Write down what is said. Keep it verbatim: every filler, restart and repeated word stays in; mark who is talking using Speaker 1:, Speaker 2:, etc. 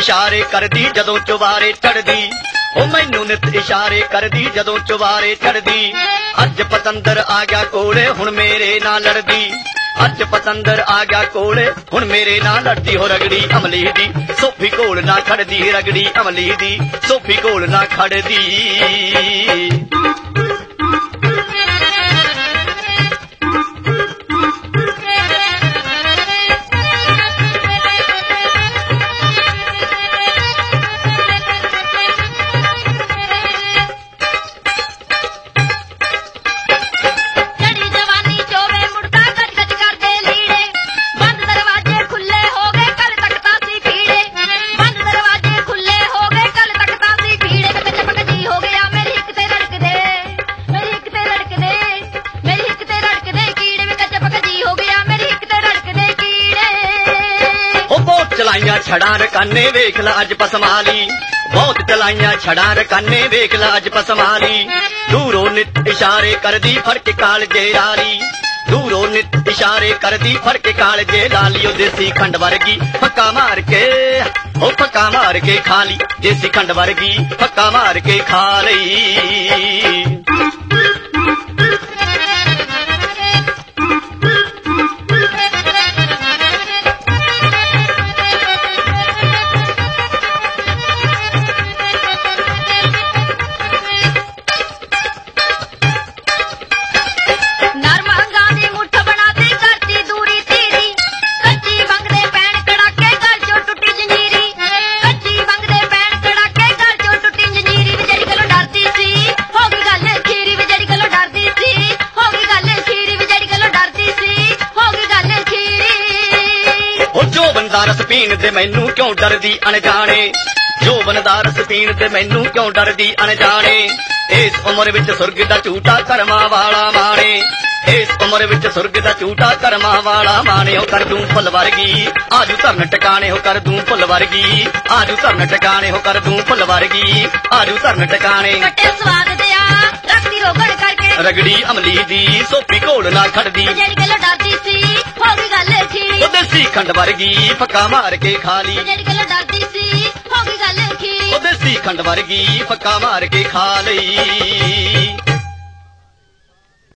Speaker 1: ਇਸ਼ਾਰੇ ਕਰਦੀ ਜਦੋਂ ਚੁਬਾਰੇ ਚੜਦੀ ਉਹ ਮੈਨੂੰ ਨਿਤ ਇਸ਼ਾਰੇ ਕਰਦੀ ਜਦੋਂ ਚੁਬਾਰੇ ਚੜਦੀ ਅੱਜ ਪਤੰਦਰ ਆ ਗਿਆ ਕੋਲੇ ਹੁਣ ਮੇਰੇ ਨਾਲ ਲੜਦੀ ਅੱਜ ਪਤੰਦਰ ਆ ਗਿਆ ਕੋਲੇ ਹੁਣ ਮੇਰੇ ਨਾਲ ਲੜਦੀ ਹੋ ਰਗੜੀ ਅਮਲੀ ਦੀ ਸੋਫੀ ਕੋਲ ਨਾ ਖੜਦੀ ਰਗੜੀ ਅਮਲੀ ਦੀ ਸੋਫੀ ਕੋਲ ਨਾ ਖੜਦੀ ਚਲਾਈਆਂ ਛੜਾਂ ਰਕਾਨੇ ਵੇਖ ਲਾ ਅੱਜ ਪਸਮਾਲੀ ਬਹੁਤ ਚਲਾਈਆਂ ਛੜਾਂ ਰਕਾਨੇ ਵੇਖ ਲਾ ਅੱਜ ਪਸਮਾਲੀ ਦੂਰੋਂ ਨਿਤ ਇਸ਼ਾਰੇ ਕਰਦੀ ਫੜ ਕੇ ਕਾਲਜੇ ਲਾਲੀ ਦੂਰੋਂ ਨਿਤ ਇਸ਼ਾਰੇ ਕਰਦੀ ਫੜ ਕੇ ਕਾਲਜੇ ਲਾਲੀ ਉਹ ਦੇਸੀ ਖੰਡ ਵਰਗੀ ਫੱਕਾ ਮਾਰ ਕੇ ਉਹ ਫੱਕਾ ਮਾਰ ਕੇ ਖਾ ਲਈ ਦੇਸੀ ਖੰਡ ਵਰਗੀ ਫੱਕਾ ਮਾਰ ਕੇ ਖਾ ਲਈ ਰਸ ਪੀਣ ਤੇ ਮੈਨੂੰ ਕਿਉਂ ਡਰਦੀ ਅਣਜਾਣੇ ਜੋਬਨ ਦਾ ਰਸ ਪੀਣ ਤੇ ਮੈਨੂੰ ਕਿਉਂ ਡਰਦੀ ਅਣਜਾਣੇ ਇਸ ਉਮਰ ਵਿੱਚ ਸੁਰਗ ਦਾ ਝੂਟਾ ਕਰਮਾਂ ਵਾਲਾ ਮਾਣੇ ਇਸ ਉਮਰ ਵਿੱਚ ਸੁਰਗ ਦਾ ਝੂਟਾ ਕਰਮਾਂ ਵਾਲਾ ਮਾਣੇ ਉਹ ਕਰ ਦੂੰ ਫੁੱਲ ਵਰਗੀ ਆਜੂ ਧਰਨ ਟਿਕਾਣੇ ਹੋ ਕਰ ਦੂੰ ਫੁੱਲ ਵਰਗੀ ਆਜੂ ਧਰਨ ਟਿਕਾਣੇ ਹੋ ਕਰ ਦੂੰ ਫੁੱਲ ਵਰਗੀ ਆਜੂ ਧਰਨ ਟਿਕਾਣੇ
Speaker 2: ਕੱਟੇ ਸਵਾਦ ਦਿਆ ਰੱਖਦੀ ਰੋਗੜ ਕਰਕੇ
Speaker 1: ਰਗੜੀ ਅਮਲੀ ਦੀ ਸੋਫੀ ਕੋਲ ਨਾ ਖੜਦੀ
Speaker 2: ਜਿਹੜੀ ਗੱਲ ਡਰਦੀ ਸੀ ਹੋ ਗਈ ਗੱਲ ਖੀਰੀ
Speaker 1: ਉਹ ਦੇਸੀ ਖੰਡ ਵਰਗੀ ਫੱਕਾ ਮਾਰ ਕੇ ਖਾ ਲਈ
Speaker 2: ਜਿਹੜੀ ਗੱਲ ਡਰਦੀ ਸੀ ਹੋ ਗਈ ਗੱਲ ਖੀਰੀ
Speaker 1: ਉਹ ਦੇਸੀ ਖੰਡ ਵਰਗੀ ਫੱਕਾ ਮਾਰ ਕੇ ਖਾ ਲਈ